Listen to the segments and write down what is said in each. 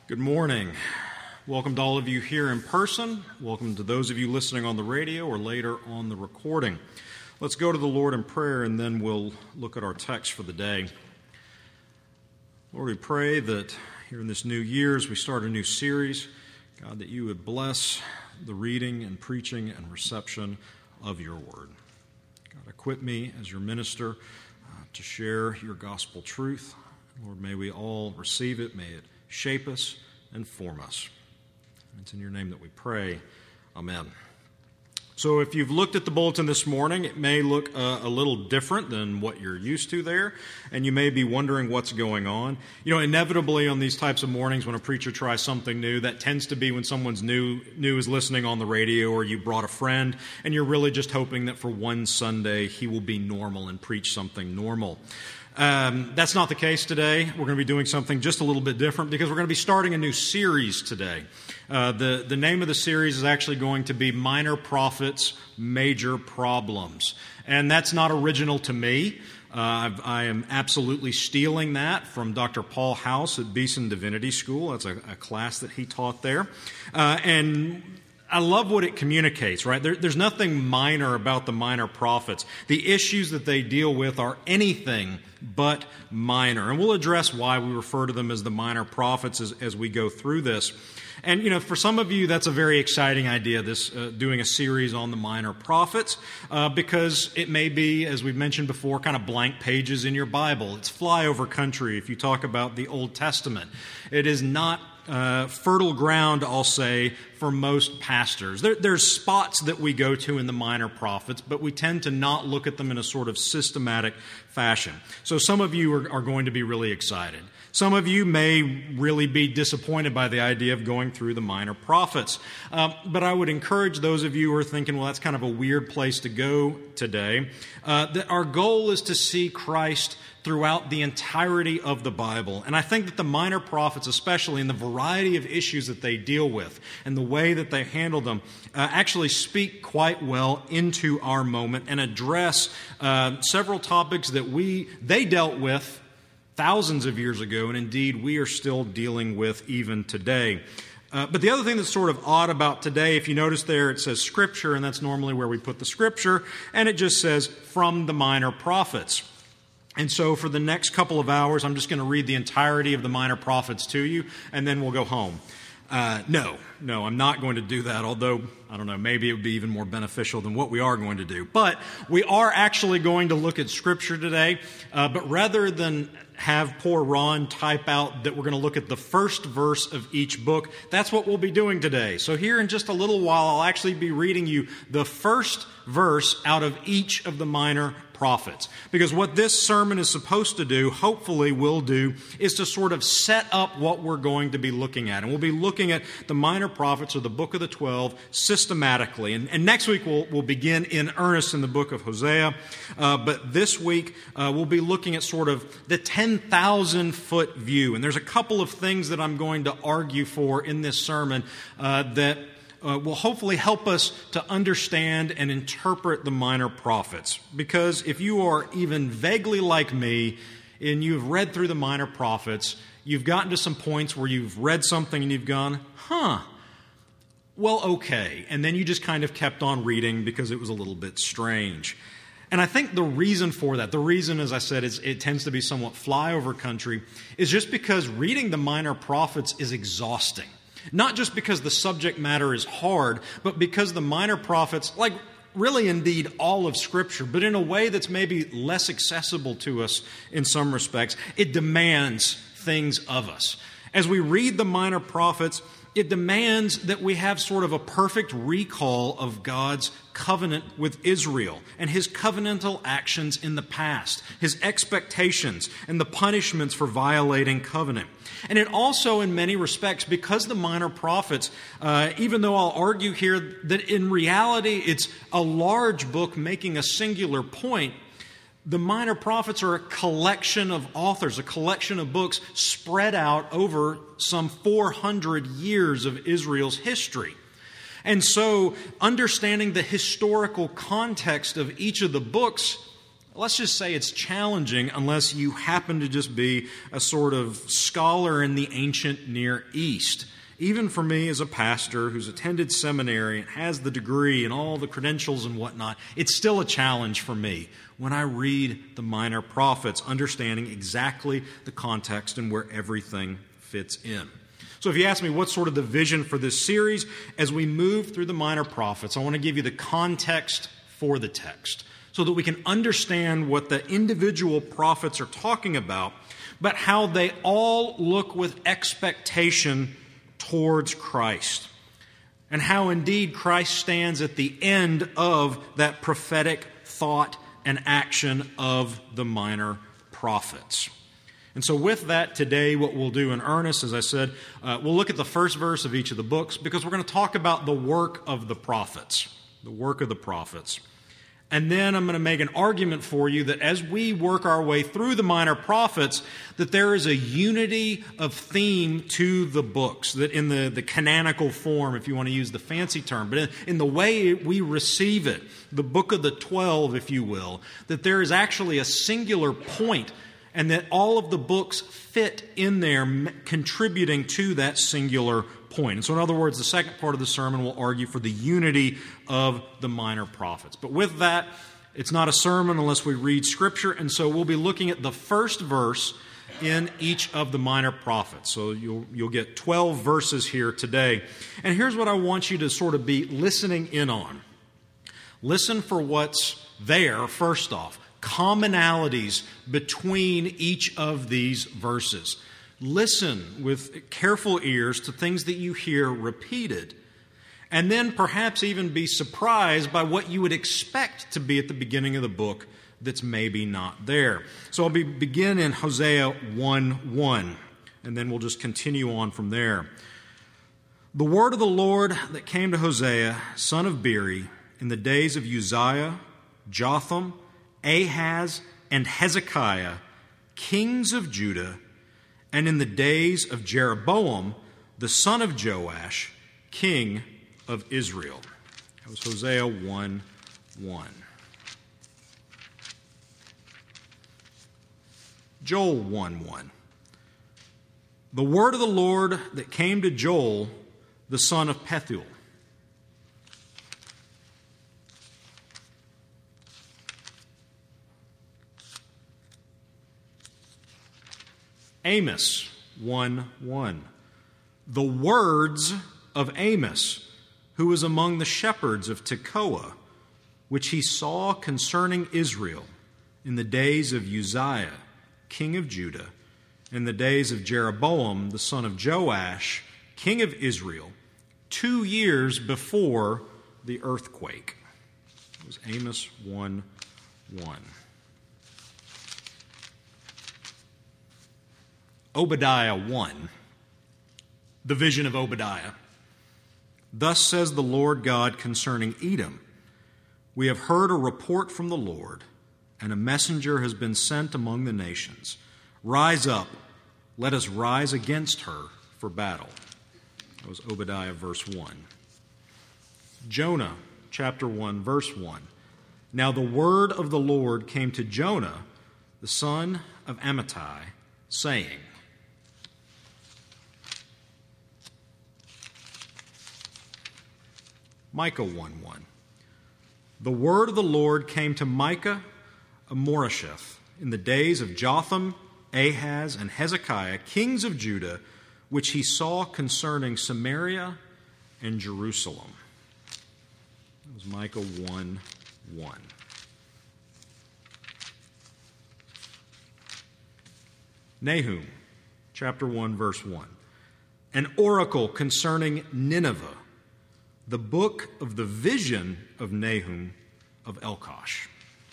Good morning. Welcome to all of you here in person. Welcome to those of you listening on the radio or later on the recording. Let's go to the Lord in prayer and then we'll look at our text for the day. Lord, we pray that here in this new year as we start a new series, God, that you would bless the reading and preaching and reception of your word. God, equip me as your minister to share your gospel truth. Lord, may we all receive it. May it shape us and form us. It's in your name that we pray. Amen. So if you've looked at the bulletin this morning, it may look a little different than what you're used to there, and you may be wondering what's going on. You know, inevitably on these types of mornings when a preacher tries something new, that tends to be when someone's new is listening on the radio or you brought a friend, and you're really just hoping that for one Sunday he will be normal and preach something normal. That's not the case today. We're going to be doing something just a little bit different because we're going to be starting a new series today. The name of the series is actually going to be Minor Prophets, Major Problems. And that's not original to me. I am absolutely stealing that from Dr. Paul House at Beeson Divinity School. That's a class that he taught there. And I love what it communicates, right? There's nothing minor about the minor prophets. The issues that they deal with are anything but minor. And we'll address why we refer to them as the minor prophets as we go through this. And, you know, for some of you, that's a very exciting idea, this doing a series on the minor prophets, because it may be, as we've mentioned before, kind of blank pages in your Bible. It's flyover country if you talk about the Old Testament. It is not fertile ground, I'll say, for most pastors. There's spots that we go to in the minor prophets, but we tend to not look at them in a sort of systematic fashion. So some of you are going to be really excited. Some of you may really be disappointed by the idea of going through the minor prophets. But I would encourage those of you who are thinking, well, that's kind of a weird place to go today, that our goal is to see Christ throughout the entirety of the Bible. And I think that the minor prophets, especially in the variety of issues that they deal with and the way that they handle them, actually speak quite well into our moment and address several topics that they dealt with thousands of years ago, and indeed we are still dealing with even today. But the other thing that's sort of odd about today, if you notice there, it says Scripture, and that's normally where we put the Scripture, and it just says, from the minor prophets. And so for the next couple of hours, I'm just going to read the entirety of the minor prophets to you, and then we'll go home. No, I'm not going to do that, although, I don't know, maybe it would be even more beneficial than what we are going to do. But we are actually going to look at Scripture today, but rather than have poor Ron type out that we're going to look at the first verse of each book, that's what we'll be doing today. So here in just a little while, I'll actually be reading you the first verse out of each of the minor prophets. Because what this sermon is supposed to do, hopefully will do, is to sort of set up what we're going to be looking at. And we'll be looking at the minor prophets or the book of the 12 systematically. And next week we'll begin in earnest in the book of Hosea. But this week we'll be looking at sort of the 10,000-foot view. And there's a couple of things that I'm going to argue for in this sermon that will hopefully help us to understand and interpret the minor prophets. Because if you are even vaguely like me and you've read through the minor prophets, you've gotten to some points where you've read something and you've gone, well, okay. And then you just kind of kept on reading because it was a little bit strange. And I think the reason for that, the reason, as I said, is it tends to be somewhat flyover country, is just because reading the minor prophets is exhausting. Not just because the subject matter is hard, but because the minor prophets, like really indeed all of Scripture, but in a way that's maybe less accessible to us in some respects, it demands things of us. As we read the minor prophets, it demands that we have sort of a perfect recall of God's covenant with Israel and His covenantal actions in the past, His expectations and the punishments for violating covenant. And it also, in many respects, because the minor prophets, even though I'll argue here that in reality it's a large book making a singular point, the minor prophets are a collection of authors, a collection of books spread out over some 400 years of Israel's history. And so understanding the historical context of each of the books let's just say it's challenging unless you happen to just be a sort of scholar in the ancient Near East. Even for me as a pastor who's attended seminary and has the degree and all the credentials and whatnot, it's still a challenge for me when I read the Minor Prophets, understanding exactly the context and where everything fits in. So if you ask me what's sort of the vision for this series, as we move through the Minor Prophets, I want to give you the context for the text so that we can understand what the individual prophets are talking about, but how they all look with expectation towards Christ, and how indeed Christ stands at the end of that prophetic thought and action of the Minor Prophets. And so with that today, what we'll do in earnest, as I said, we'll look at the first verse of each of the books, because we're going to talk about the work of the prophets, the work of the prophets. And then I'm going to make an argument for you that as we work our way through the Minor Prophets, that there is a unity of theme to the books, that in the canonical form, if you want to use the fancy term, but in the way we receive it, the book of the 12, if you will, that there is actually a singular point, and that all of the books fit in there, contributing to that singular point. And so in other words, the second part of the sermon will argue for the unity of the Minor Prophets. But with that, it's not a sermon unless we read Scripture, and so we'll be looking at the first verse in each of the Minor Prophets. So you'll get 12 verses here today. And here's what I want you to sort of be listening in on. Listen for what's there, first off. Commonalities between each of these verses. Listen with careful ears to things that you hear repeated, and then perhaps even be surprised by what you would expect to be at the beginning of the book that's maybe not there. So I'll begin in Hosea 1:1, and then we'll just continue on from there. The word of the Lord that came to Hosea, son of Beeri, in the days of Uzziah, Jotham, Ahaz, and Hezekiah, kings of Judah, and in the days of Jeroboam, the son of Joash, king of Israel. That was Hosea 1:1. Joel 1:1. The word of the Lord that came to Joel, the son of Pethuel. Amos 1:1. The words of Amos, who was among the shepherds of Tekoa, which he saw concerning Israel in the days of Uzziah, king of Judah, in the days of Jeroboam, the son of Joash, king of Israel, 2 years before the earthquake. It was Amos 1:1. Obadiah 1, the vision of Obadiah. Thus says the Lord God concerning Edom, we have heard a report from the Lord, and a messenger has been sent among the nations. Rise up, let us rise against her for battle. That was Obadiah verse 1. Jonah chapter 1 verse 1. Now the word of the Lord came to Jonah, the son of Amittai, saying, Micah 1:1. The word of the Lord came to Micah of Moresheth in the days of Jotham, Ahaz, and Hezekiah, kings of Judah, which he saw concerning Samaria and Jerusalem. That was Micah 1:1. Nahum chapter 1 verse 1. An oracle concerning Nineveh, the book of the vision of Nahum of Elkosh.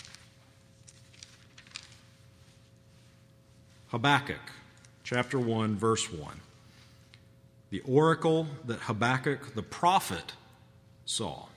Habakkuk, chapter 1, verse 1. The oracle that Habakkuk the prophet saw.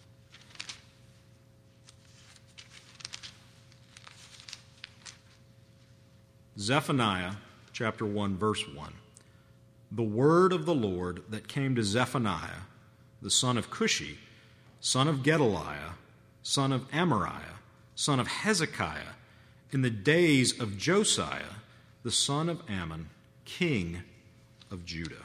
Zephaniah, chapter 1, verse 1. The word of the Lord that came to Zephaniah, the son of Cushi, son of Gedaliah, son of Amariah, son of Hezekiah, in the days of Josiah, the son of Ammon, king of Judah.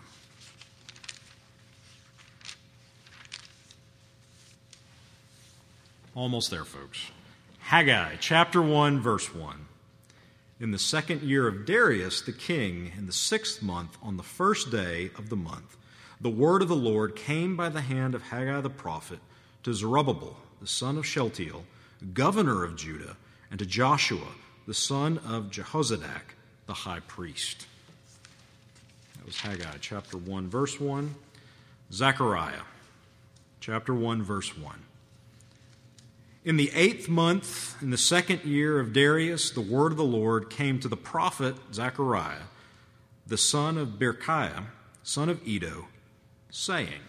Almost there, folks. Haggai, chapter 1, verse 1. In the 2nd year of Darius the king, in the 6th month, on the 1st day of the month, the word of the Lord came by the hand of Haggai the prophet to Zerubbabel, the son of Shealtiel, governor of Judah, and to Joshua, the son of Jehozadak, the high priest. That was Haggai, chapter 1, verse 1. Zechariah, chapter 1, verse 1. In the 8th month, in the 2nd year of Darius, the word of the Lord came to the prophet Zechariah, the son of Berechiah, son of Iddo, saying,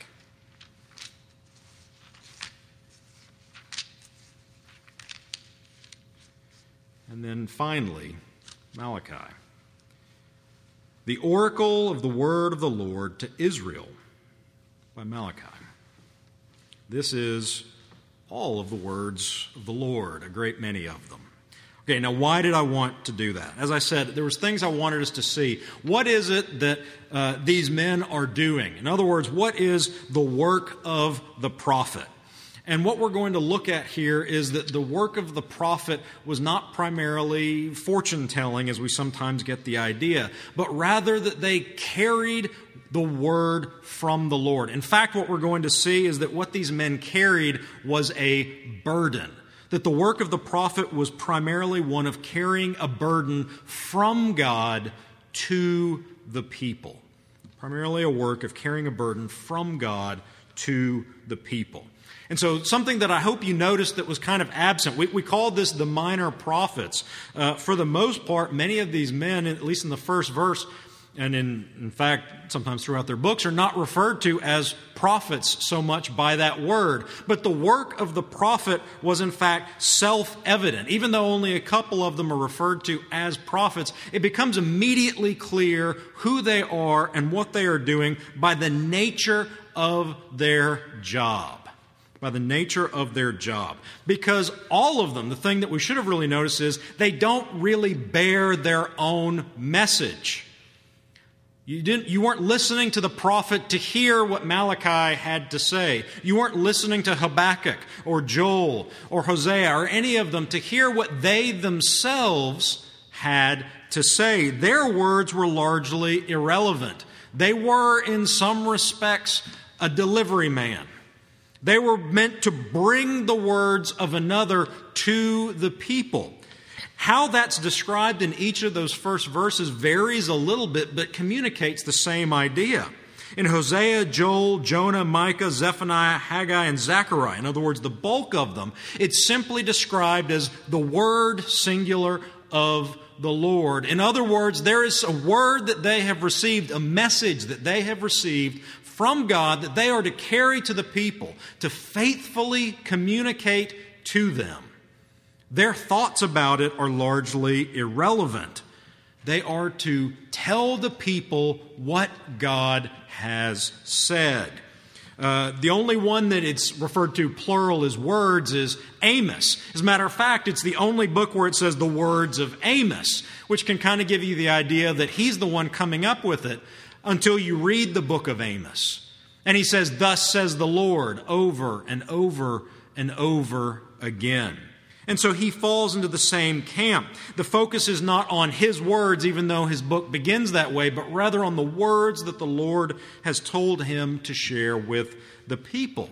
and then finally, Malachi, the oracle of the word of the Lord to Israel by Malachi. This is all of the words of the Lord, a great many of them. Okay, now why did I want to do that? As I said, there was things I wanted us to see. What is it that these men are doing? In other words, what is the work of the prophet? And what we're going to look at here is that the work of the prophet was not primarily fortune-telling, as we sometimes get the idea, but rather that they carried the word from the Lord. In fact, what we're going to see is that what these men carried was a burden. That the work of the prophet was primarily one of carrying a burden from God to the people. Primarily a work of carrying a burden from God to the people. And so something that I hope you noticed that was kind of absent, we called this the minor prophets. For the most part, many of these men, at least in the first verse, and in fact, sometimes throughout their books, are not referred to as prophets so much by that word. But the work of the prophet was in fact self-evident. Even though only a couple of them are referred to as prophets, it becomes immediately clear who they are and what they are doing by the nature of their job. By the nature of their job. Because all of them, the thing that we should have really noticed is they don't really bear their own message. You weren't listening to the prophet to hear what Malachi had to say. You weren't listening to Habakkuk or Joel or Hosea or any of them to hear what they themselves had to say. Their words were largely irrelevant. They were, in some respects, a delivery man. They were meant to bring the words of another to the people. How that's described in each of those first verses varies a little bit, but communicates the same idea. In Hosea, Joel, Jonah, Micah, Zephaniah, Haggai, and Zechariah, in other words, the bulk of them, it's simply described as the word singular of the Lord. In other words, there is a word that they have received, a message that they have received from God that they are to carry to the people, to faithfully communicate to them. Their thoughts about it are largely irrelevant. They are to tell the people what God has said. The only one that it's referred to plural as words is Amos. As a matter of fact, it's the only book where it says the words of Amos, which can kind of give you the idea that he's the one coming up with it until you read the book of Amos. And he says, "Thus says the Lord," over and over and over again. And so he falls into the same camp. The focus is not on his words, even though his book begins that way, but rather on the words that the Lord has told him to share with the people.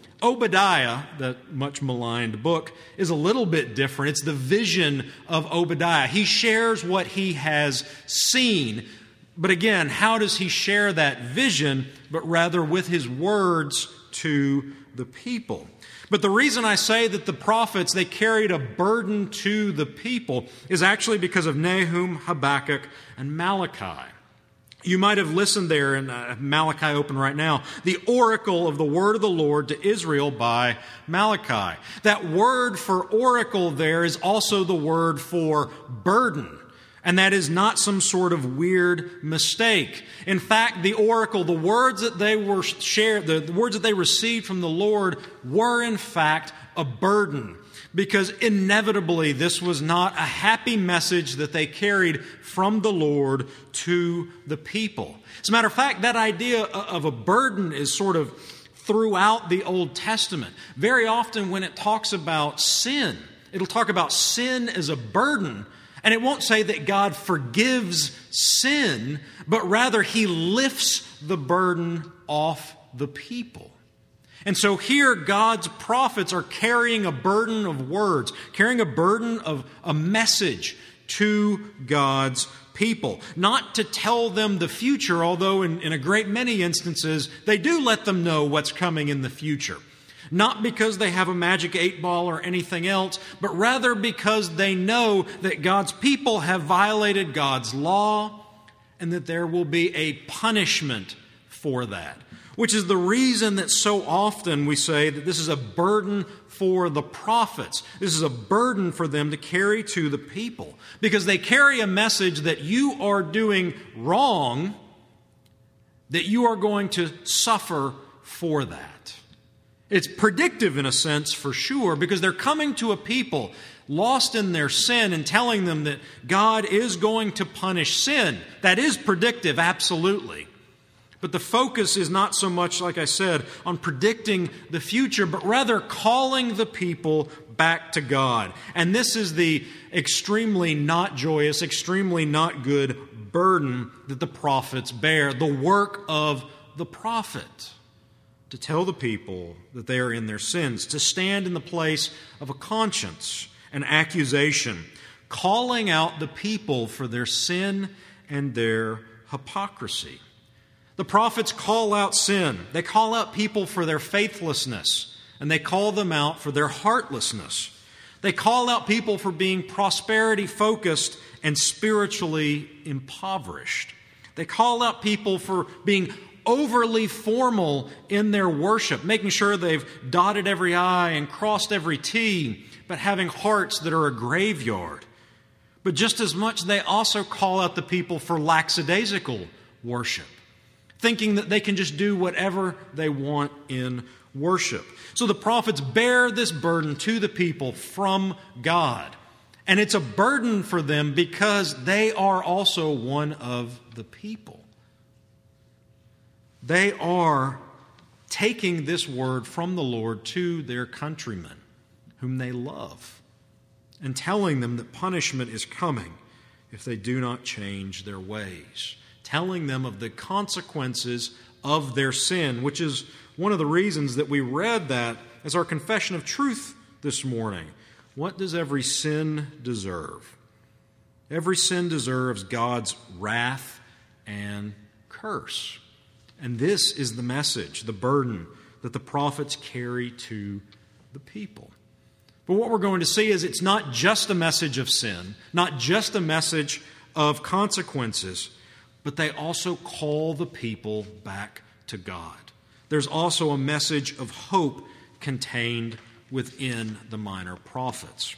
Obadiah, that much maligned book, is a little bit different. It's the vision of Obadiah. He shares what he has seen. But again, how does he share that vision, but rather with his words to the people? But the reason I say that the prophets, they carried a burden to the people is actually because of Nahum, Habakkuk, and Malachi. You might have listened there in Malachi open right now, the oracle of the word of the Lord to Israel by Malachi. That word for oracle there is also the word for burden. And that is not some sort of weird mistake. In fact, the oracle, the words that they received from the Lord were in fact a burden. because inevitably this was not a happy message that they carried from the Lord to the people. As a matter of fact, that idea of a burden is sort of throughout the Old Testament. Very often when it talks about sin, it'll talk about sin as a burden, and it won't say that God forgives sin, but rather He lifts the burden off the people. And so here God's prophets are carrying a burden of words, carrying a burden of a message to God's people. Not to tell them the future, although in a great many instances they do let them know what's coming in the future. Not because they have a magic 8-ball or anything else, but rather because they know that God's people have violated God's law and that there will be a punishment for that. Which is the reason that so often we say that this is a burden for the prophets. This is a burden for them to carry to the people. Because they carry a message that you are doing wrong, that you are going to suffer for that. It's predictive in a sense for sure, because they're coming to a people lost in their sin and telling them that God is going to punish sin. That is predictive, absolutely. But the focus is not so much, like I said, on predicting the future, but rather calling the people back to God. And this is the extremely not joyous, extremely not good burden that the prophets bear. The work of the prophet. To tell the people that they are in their sins. To stand in the place of a conscience, an accusation. Calling out the people for their sin and their hypocrisy. The prophets call out sin. They call out people for their faithlessness, and they call them out for their heartlessness. They call out people for being prosperity-focused and spiritually impoverished. They call out people for being overly formal in their worship, making sure they've dotted every I and crossed every T, but having hearts that are a graveyard. But just as much, they also call out the people for lackadaisical worship, thinking that they can just do whatever they want in worship. So the prophets bear this burden to the people from God. And it's a burden for them because they are also one of the people. They are taking this word from the Lord to their countrymen, whom they love, and telling them that punishment is coming if they do not change their ways. Telling them of the consequences of their sin, which is one of the reasons that we read that as our confession of truth this morning. What does every sin deserve? Every sin deserves God's wrath and curse. And this is the message, the burden that the prophets carry to the people. But what we're going to see is it's not just a message of sin, not just a message of consequences, but they also call the people back to God. There's also a message of hope contained within the minor prophets.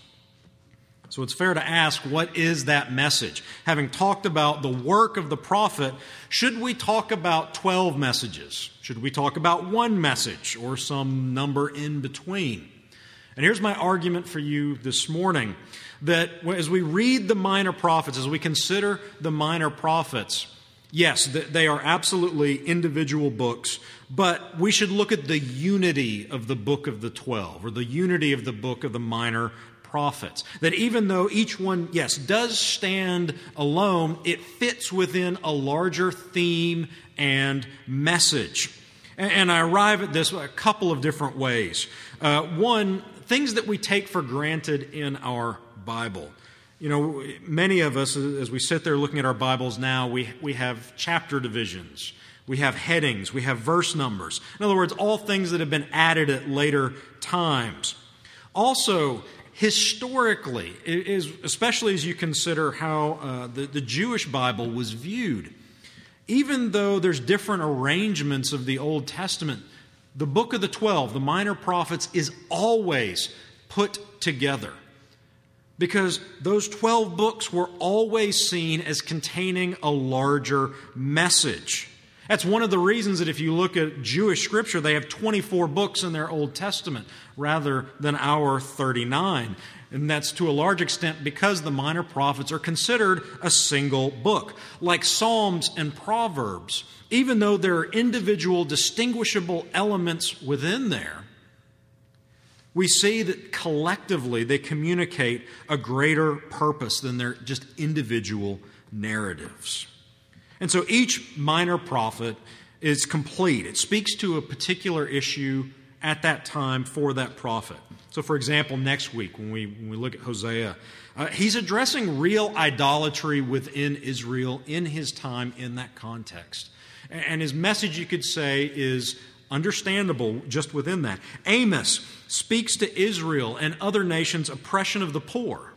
So it's fair to ask, what is that message? Having talked about the work of the prophet, should we talk about 12 messages? Should we talk about one message or some number in between? And here's my argument for you this morning, that as we read the minor prophets, as we consider the minor prophets, yes, they are absolutely individual books, but we should look at the unity of the book of the 12, or the unity of the book of the minor prophets. That even though each one, yes, does stand alone, it fits within a larger theme and message. And I arrive at this a couple of different ways. One, things that we take for granted in our Bible. You know, many of us, as we sit there looking at our Bibles now, we have chapter divisions, we have headings, we have verse numbers. In other words, all things that have been added at later times. Also, historically, especially as you consider how the Jewish Bible was viewed, even though there's different arrangements of the Old Testament, the book of the 12, the minor prophets, is always put together. Because those 12 books were always seen as containing a larger message. That's one of the reasons that if you look at Jewish scripture, they have 24 books in their Old Testament rather than our 39. And that's to a large extent because the minor prophets are considered a single book. Like Psalms and Proverbs, even though there are individual distinguishable elements within there, we see that collectively they communicate a greater purpose than their just individual narratives. And so each minor prophet is complete. It speaks to a particular issue at that time for that prophet. So for example, next week when we look at Hosea, he's addressing real idolatry within Israel in his time in that context. And his message, you could say, is understandable just within that. Amos speaks to Israel and other nations' oppression of the poor.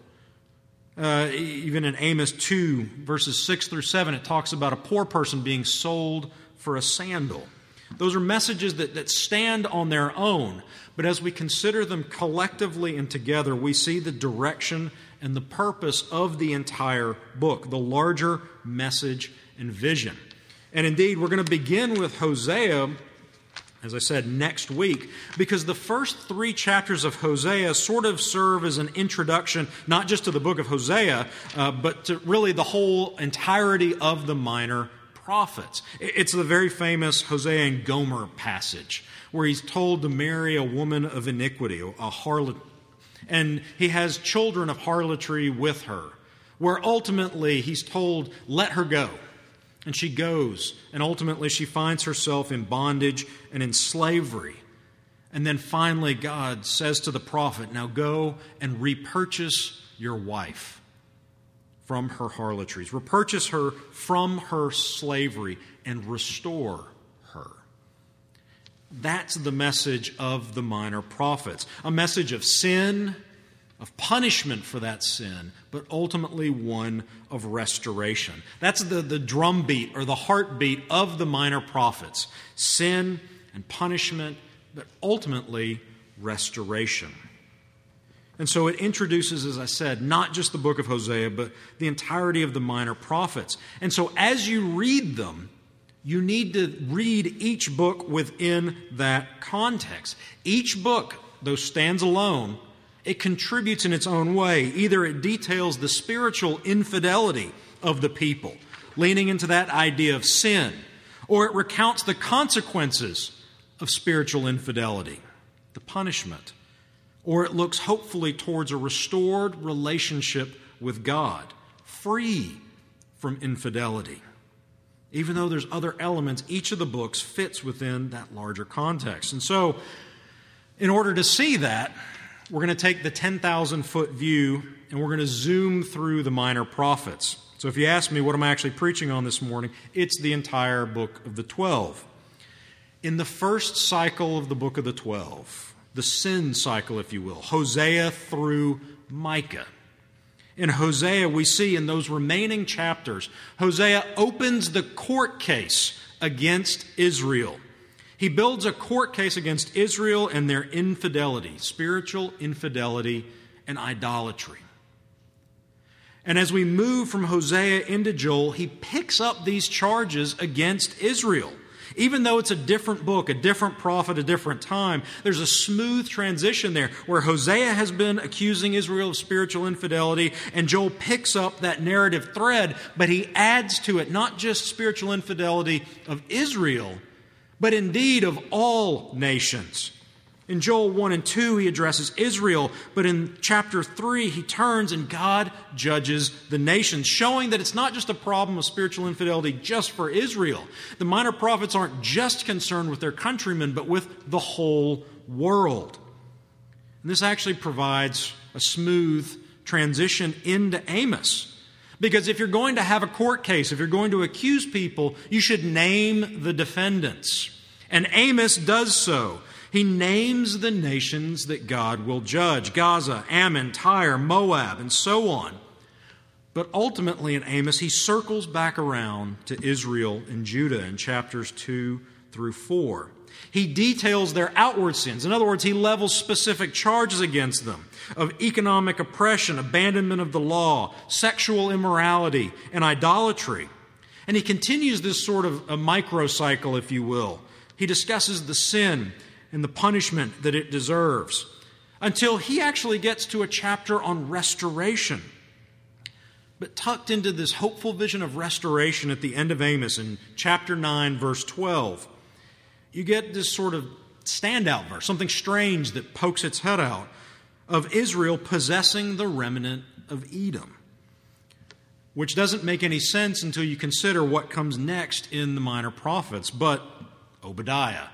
Even in Amos 2, verses 6 through 7, it talks about a poor person being sold for a sandal. Those are messages that stand on their own, but as we consider them collectively and together, we see the direction and the purpose of the entire book, the larger message and vision. And indeed, we're going to begin with Hosea, as I said, next week, because the first 3 chapters of Hosea sort of serve as an introduction, not just to the book of Hosea, but to really the whole entirety of the minor prophets. It's the very famous Hosea and Gomer passage, where he's told to marry a woman of iniquity, a harlot, and he has children of harlotry with her, where ultimately he's told, let her go. And she goes, and ultimately she finds herself in bondage and in slavery. And then finally God says to the prophet, now go and repurchase your wife from her harlotries. Repurchase her from her slavery and restore her. That's the message of the minor prophets. A message of sin, of punishment for that sin, but ultimately one of restoration. That's the drumbeat or the heartbeat of the minor prophets. Sin and punishment, but ultimately restoration. And so it introduces, as I said, not just the book of Hosea, but the entirety of the minor prophets. And so as you read them, you need to read each book within that context. Each book, though stands alone, it contributes in its own way. Either it details the spiritual infidelity of the people, leaning into that idea of sin, or it recounts the consequences of spiritual infidelity, the punishment, or it looks hopefully towards a restored relationship with God, free from infidelity. Even though there's other elements, each of the books fits within that larger context. And so, in order to see that, we're going to take the 10,000-foot view and we're going to zoom through the minor prophets. So if you ask me what I'm actually preaching on this morning, it's the entire book of the 12. In the first cycle of the book of the 12, the sin cycle, if you will, Hosea through Micah. In Hosea, we see in those remaining chapters, Hosea opens the court case against Israel. He builds a court case against Israel and their infidelity, spiritual infidelity and idolatry. And as we move from Hosea into Joel, he picks up these charges against Israel. Even though it's a different book, a different prophet, a different time, there's a smooth transition there where Hosea has been accusing Israel of spiritual infidelity, and Joel picks up that narrative thread, but he adds to it not just spiritual infidelity of Israel, but indeed of all nations. In Joel 1 and 2, he addresses Israel, but in chapter 3, he turns and God judges the nations, showing that it's not just a problem of spiritual infidelity just for Israel. The minor prophets aren't just concerned with their countrymen, but with the whole world. And this actually provides a smooth transition into Amos. Because if you're going to have a court case, if you're going to accuse people, you should name the defendants. And Amos does so. He names the nations that God will judge: Gaza, Ammon, Tyre, Moab, and so on. But ultimately in Amos, he circles back around to Israel and Judah in chapters 2 through 4. He details their outward sins. In other words, he levels specific charges against them of economic oppression, abandonment of the law, sexual immorality, and idolatry. And he continues this sort of a microcycle, if you will. He discusses the sin and the punishment that it deserves until he actually gets to a chapter on restoration. But tucked into this hopeful vision of restoration at the end of Amos in chapter 9, verse 12, you get this sort of standout verse, something strange that pokes its head out, of Israel possessing the remnant of Edom, which doesn't make any sense until you consider what comes next in the minor prophets. But Obadiah,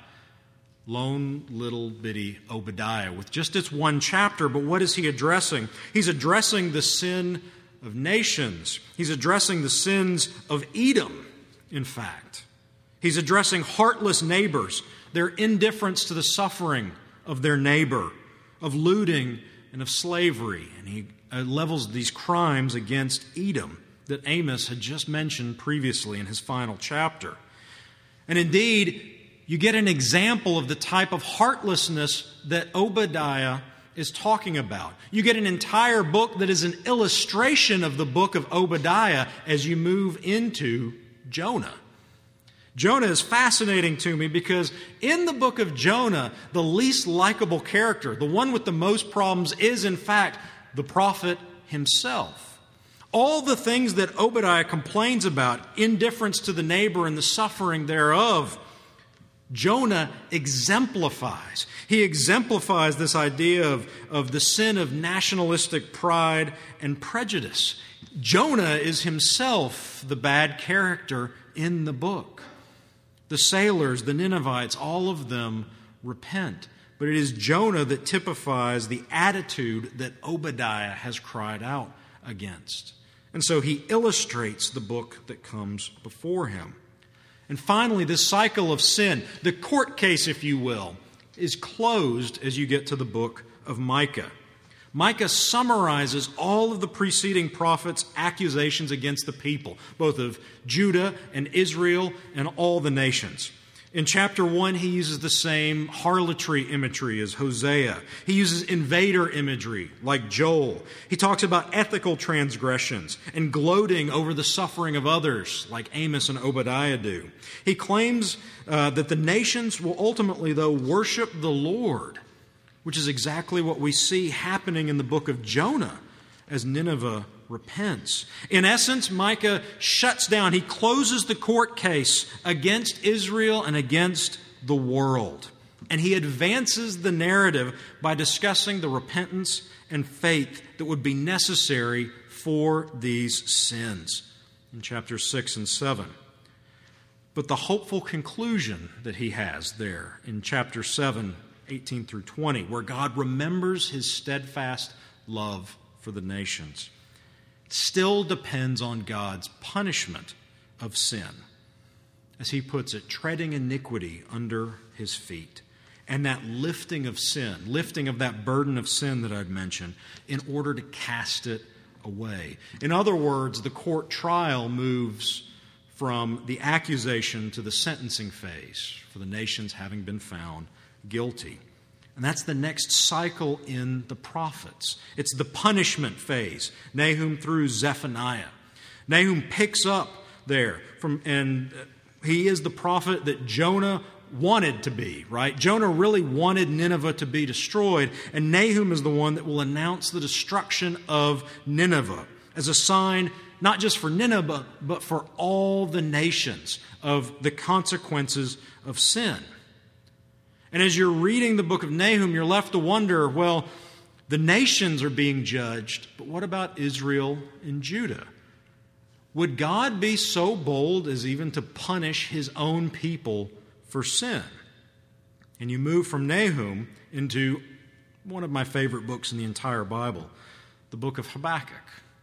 lone little bitty Obadiah, with just its one chapter, but what is he addressing? He's addressing the sin of nations. He's addressing the sins of Edom, in fact. He's addressing heartless neighbors, their indifference to the suffering of their neighbor, of looting and of slavery. And he levels these crimes against Edom that Amos had just mentioned previously in his final chapter. And indeed, you get an example of the type of heartlessness that Obadiah is talking about. You get an entire book that is an illustration of the book of Obadiah as you move into Jonah. Jonah is fascinating to me because in the book of Jonah, the least likable character, the one with the most problems, is in fact the prophet himself. All the things that Obadiah complains about, indifference to the neighbor and the suffering thereof, Jonah exemplifies. He exemplifies this idea of the sin of nationalistic pride and prejudice. Jonah is himself the bad character in the book. The sailors, the Ninevites, all of them repent. But it is Jonah that typifies the attitude that Obadiah has cried out against. And so he illustrates the book that comes before him. And finally, this cycle of sin, the court case, if you will, is closed as you get to the book of Micah. Micah summarizes all of the preceding prophets' accusations against the people, both of Judah and Israel and all the nations. In chapter 1, he uses the same harlotry imagery as Hosea. He uses invader imagery like Joel. He talks about ethical transgressions and gloating over the suffering of others like Amos and Obadiah do. He claims that the nations will ultimately, though, worship the Lord, which is exactly what we see happening in the book of Jonah as Nineveh repents. In essence, Micah shuts down, he closes the court case against Israel and against the world. And he advances the narrative by discussing the repentance and faith that would be necessary for these sins in chapters 6 and 7. But the hopeful conclusion that he has there in chapter 7, 18 through 20, where God remembers his steadfast love for the nations, still depends on God's punishment of sin. As he puts it, treading iniquity under his feet. And that lifting of sin, lifting of that burden of sin that I'd mentioned, in order to cast it away. In other words, the court trial moves from the accusation to the sentencing phase for the nations having been found guilty. And that's the next cycle in the prophets. It's the punishment phase, Nahum through Zephaniah. Nahum picks up there, and he is the prophet that Jonah wanted to be, right? Jonah really wanted Nineveh to be destroyed, and Nahum is the one that will announce the destruction of Nineveh as a sign not just for Nineveh, but for all the nations of the consequences of sin. And as you're reading the book of Nahum, you're left to wonder, well, the nations are being judged, but what about Israel and Judah? Would God be so bold as even to punish his own people for sin? And you move from Nahum into one of my favorite books in the entire Bible, the book of Habakkuk.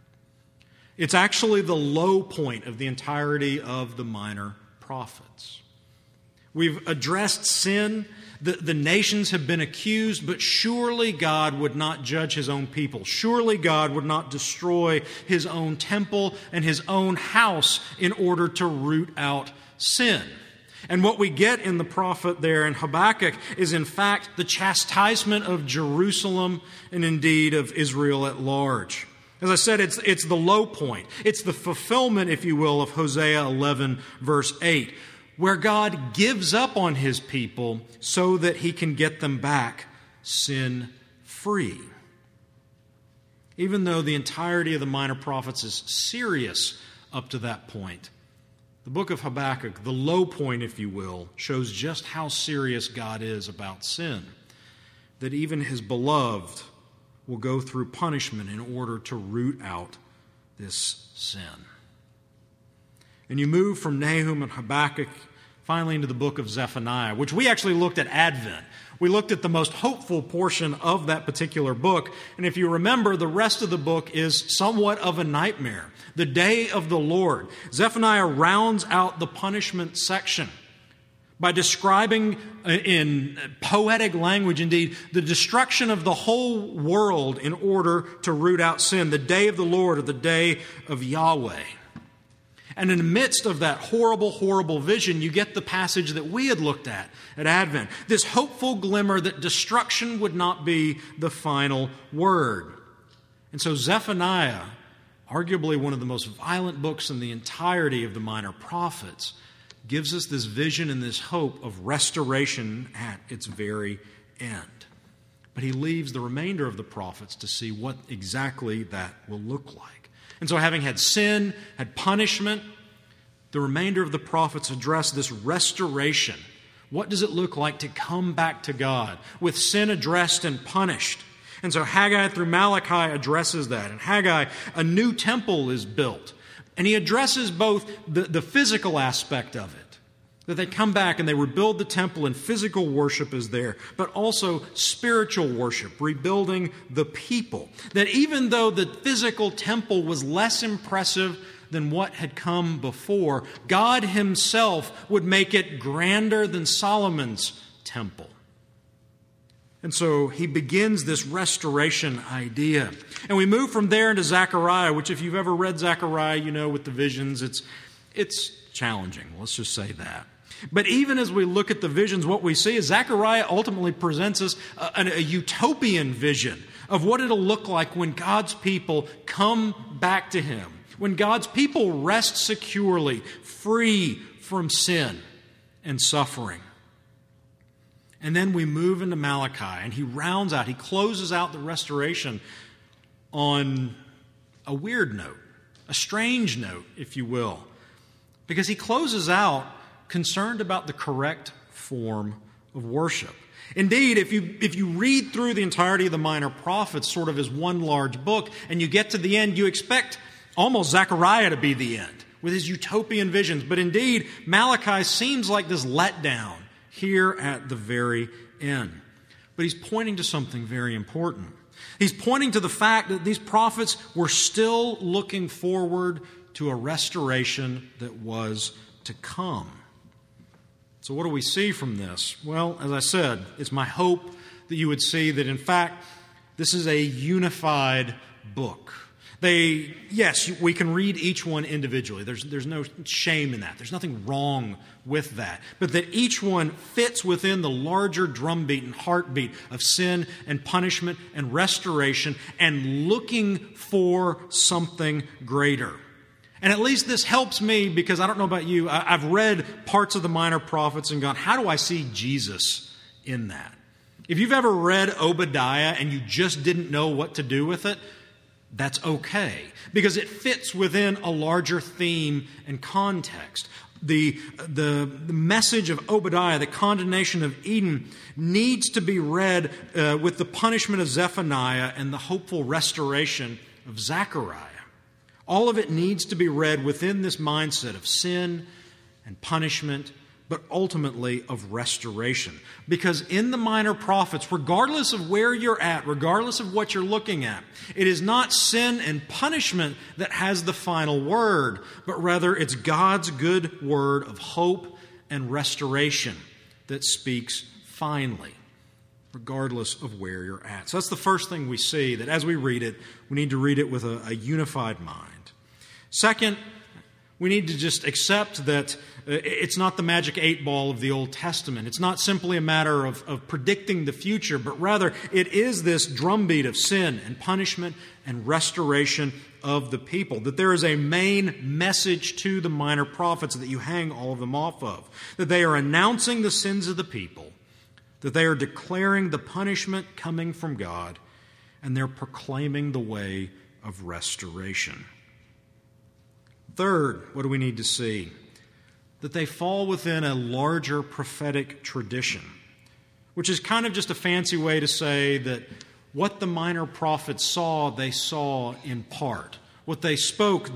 It's actually the low point of the entirety of the minor prophets. We've addressed sin. The nations have been accused, but surely God would not judge his own people. Surely God would not destroy his own temple and his own house in order to root out sin. And what we get in the prophet there in Habakkuk is in fact the chastisement of Jerusalem and indeed of Israel at large. As I said, it's the low point. It's the fulfillment, if you will, of Hosea 11, verse 8, where God gives up on His people so that He can get them back sin-free. Even though the entirety of the Minor Prophets is serious up to that point, the book of Habakkuk, the low point, if you will, shows just how serious God is about sin, that even His beloved will go through punishment in order to root out this sin. And you move from Nahum and Habakkuk finally into the book of Zephaniah, which we actually looked at Advent. We looked at the most hopeful portion of that particular book. And if you remember, the rest of the book is somewhat of a nightmare. The day of the Lord. Zephaniah rounds out the punishment section by describing in poetic language, indeed, the destruction of the whole world in order to root out sin. The day of the Lord, or the day of Yahweh. And in the midst of that horrible, horrible vision, you get the passage that we had looked at Advent. This hopeful glimmer that destruction would not be the final word. And so Zephaniah, arguably one of the most violent books in the entirety of the Minor Prophets, gives us this vision and this hope of restoration at its very end. But he leaves the remainder of the prophets to see what exactly that will look like. And so having had sin, had punishment, the remainder of the prophets address this restoration. What does it look like to come back to God with sin addressed and punished? And so Haggai through Malachi addresses that. In Haggai, a new temple is built. And he addresses both the physical aspect of it, that they come back and they rebuild the temple and physical worship is there, but also spiritual worship, rebuilding the people. That even though the physical temple was less impressive than what had come before, God Himself would make it grander than Solomon's temple. And so he begins this restoration idea. And we move from there into Zechariah, which if you've ever read Zechariah, you know with the visions, it's challenging. Let's just say that. But even as we look at the visions, what we see is Zechariah ultimately presents us a utopian vision of what it'll look like when God's people come back to Him. When God's people rest securely, free from sin and suffering. And then we move into Malachi, and he closes out the restoration on a weird note, a strange note, if you will. Because he closes out concerned about the correct form of worship. Indeed, if you read through the entirety of the Minor Prophets sort of as one large book, and you get to the end, you expect almost Zechariah to be the end with his utopian visions. But indeed, Malachi seems like this letdown here at the very end. But he's pointing to something very important. He's pointing to the fact that these prophets were still looking forward to a restoration that was to come. So what do we see from this? Well, as I said, it's my hope that you would see that, in fact, this is a unified book. Yes, we can read each one individually. There's no shame in that. There's nothing wrong with that. But that each one fits within the larger drumbeat and heartbeat of sin and punishment and restoration and looking for something greater. And at least this helps me because I don't know about you. I've read parts of the Minor Prophets and gone, how do I see Jesus in that? If you've ever read Obadiah and you just didn't know what to do with it, that's okay, because it fits within a larger theme and context. The message of Obadiah, the condemnation of Eden, needs to be read with the punishment of Zephaniah and the hopeful restoration of Zechariah. All of it needs to be read within this mindset of sin and punishment, but ultimately of restoration. Because in the Minor Prophets, regardless of where you're at, regardless of what you're looking at, it is not sin and punishment that has the final word, but rather it's God's good word of hope and restoration that speaks finally, regardless of where you're at. So that's the first thing we see, that as we read it, we need to read it with a unified mind. Second, We need to just accept that it's not the magic 8-ball of the Old Testament. It's not simply a matter of predicting the future, but rather it is this drumbeat of sin and punishment and restoration of the people. That there is a main message to the minor prophets that you hang all of them off of. That they are announcing the sins of the people. That they are declaring the punishment coming from God. And they're proclaiming the way of restoration. Third, what do we need to see? That they fall within a larger prophetic tradition, which is kind of just a fancy way to say that what the minor prophets saw, they saw in part. What they spoke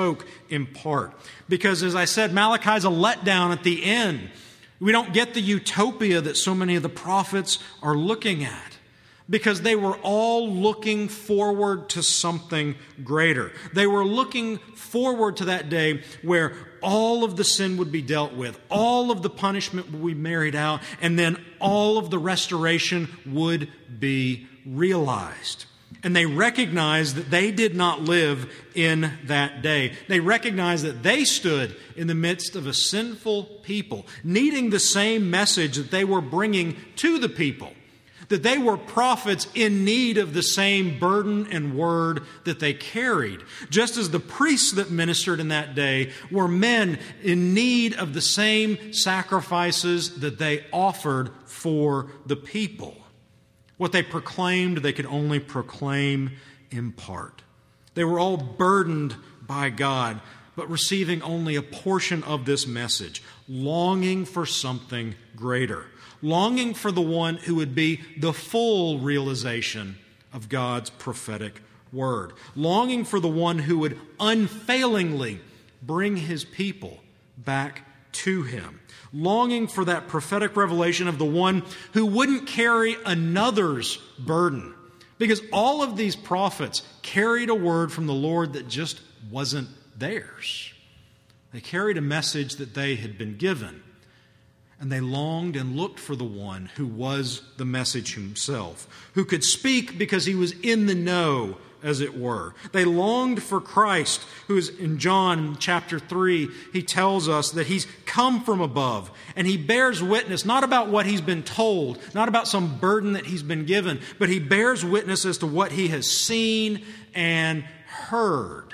in part. Because as I said, Malachi's a letdown at the end. We don't get the utopia that so many of the prophets are looking at. Because they were all looking forward to something greater. They were looking forward to that day where all of the sin would be dealt with, all of the punishment would be meted out, and then all of the restoration would be realized. And they recognized that they did not live in that day. They recognized that they stood in the midst of a sinful people, needing the same message that they were bringing to the people. That they were prophets in need of the same burden and word that they carried. Just as the priests that ministered in that day were men in need of the same sacrifices that they offered for the people. What they proclaimed, they could only proclaim in part. They were all burdened by God, but receiving only a portion of this message, longing for something greater. Longing for the one who would be the full realization of God's prophetic word. Longing for the one who would unfailingly bring his people back to him. Longing for that prophetic revelation of the one who wouldn't carry another's burden. Because all of these prophets carried a word from the Lord that just wasn't theirs. They carried a message that they had been given. And they longed and looked for the one who was the message himself, who could speak because he was in the know, as it were. They longed for Christ, who is in John chapter 3, he tells us that he's come from above, and he bears witness not about what he's been told, not about some burden that he's been given, but he bears witness as to what he has seen and heard,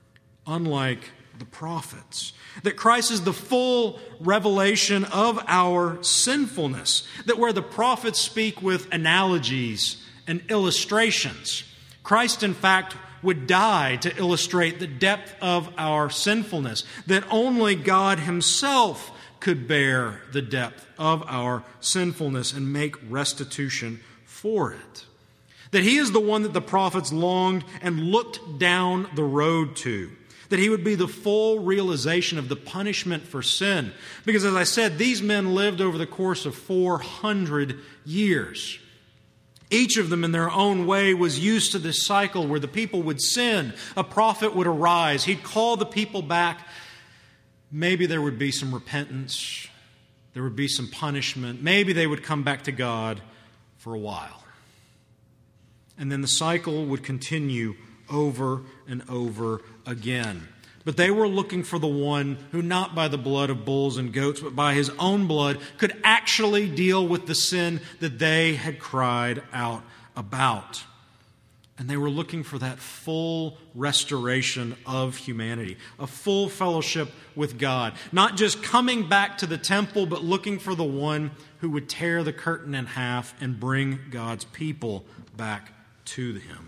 unlike the prophets. That Christ is the full revelation of our sinfulness. That where the prophets speak with analogies and illustrations, Christ, in fact, would die to illustrate the depth of our sinfulness. That only God himself could bear the depth of our sinfulness and make restitution for it. That he is the one that the prophets longed and looked down the road to. That he would be the full realization of the punishment for sin. Because as I said, these men lived over the course of 400 years. Each of them in their own way was used to this cycle where the people would sin. A prophet would arise. He'd call the people back. Maybe there would be some repentance. There would be some punishment. Maybe they would come back to God for a while. And then the cycle would continue over and over again. But they were looking for the one who, not by the blood of bulls and goats, but by his own blood, could actually deal with the sin that they had cried out about. And they were looking for that full restoration of humanity, a full fellowship with God. Not just coming back to the temple, but looking for the one who would tear the curtain in half and bring God's people back to him.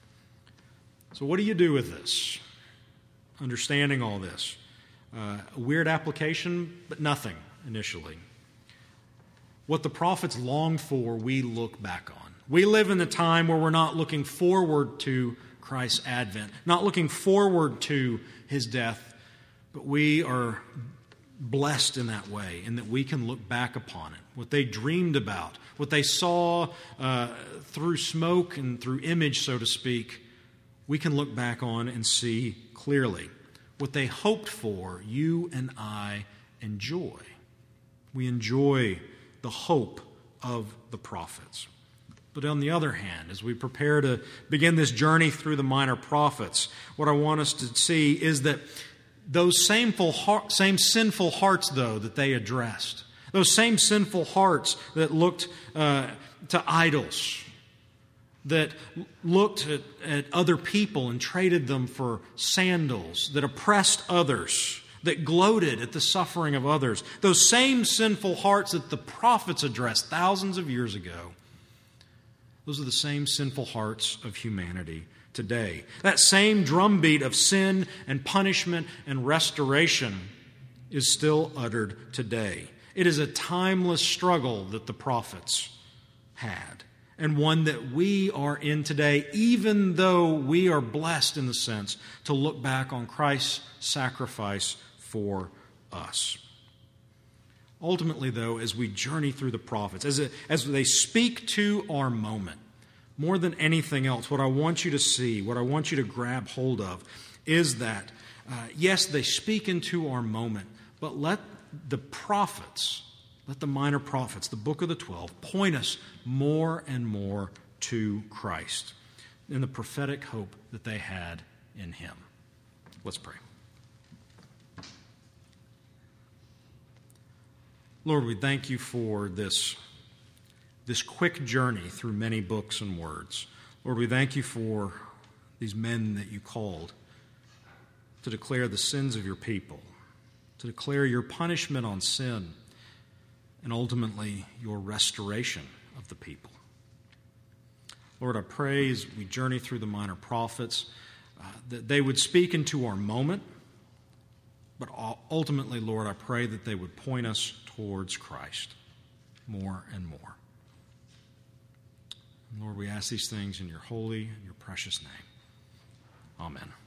So what do you do with this? Understanding all this. A weird application, but nothing initially. What the prophets longed for, we look back on. We live in a time where we're not looking forward to Christ's advent, not looking forward to his death, but we are blessed in that way, in that we can look back upon it. What they dreamed about, what they saw through smoke and through image, so to speak, we can look back on and see clearly. What they hoped for, you and I enjoy. We enjoy the hope of the prophets. But on the other hand, as we prepare to begin this journey through the minor prophets, what I want us to see is that those same sinful hearts, though, that they addressed, those same sinful hearts that looked to idols, that looked at other people and traded them for sandals, that oppressed others, that gloated at the suffering of others, those same sinful hearts that the prophets addressed thousands of years ago, those are the same sinful hearts of humanity today. That same drumbeat of sin and punishment and restoration is still uttered today. It is a timeless struggle that the prophets had, and one that we are in today, even though we are blessed in the sense to look back on Christ's sacrifice for us. Ultimately, though, as we journey through the prophets, as they speak to our moment, more than anything else, what I want you to see, what I want you to grab hold of, is that, yes, they speak into our moment, but let the prophets, let the minor prophets, the book of the 12, point us more and more to Christ and the prophetic hope that they had in Him. Let's pray. Lord, we thank you for this quick journey through many books and words. Lord, we thank you for these men that you called to declare the sins of your people, to declare your punishment on sin, and ultimately your restoration of the people. Lord, I pray as we journey through the minor prophets that they would speak into our moment, but ultimately, Lord, I pray that they would point us towards Christ more and more. Lord, we ask these things in your holy and your precious name. Amen.